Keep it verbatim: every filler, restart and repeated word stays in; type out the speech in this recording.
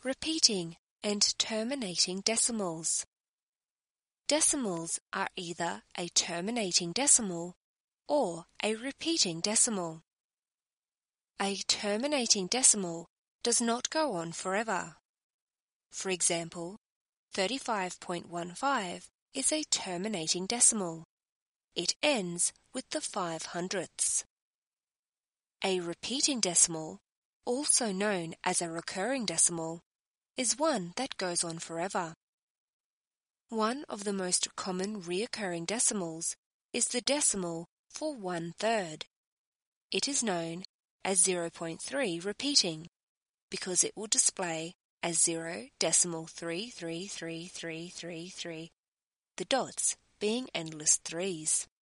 Repeating and terminating decimals. Decimals are either a terminating decimal or a repeating decimal. A terminating decimal does not go on forever. For example, thirty-five point one five is a terminating decimal. It ends with the five hundredths. A repeating decimal, also known as a recurring decimal, is one that goes on forever. One of the most common reoccurring decimals is the decimal for one-third. It is known as zero point three repeating because it will display as zero decimal three three three three three three, the dots being endless threes.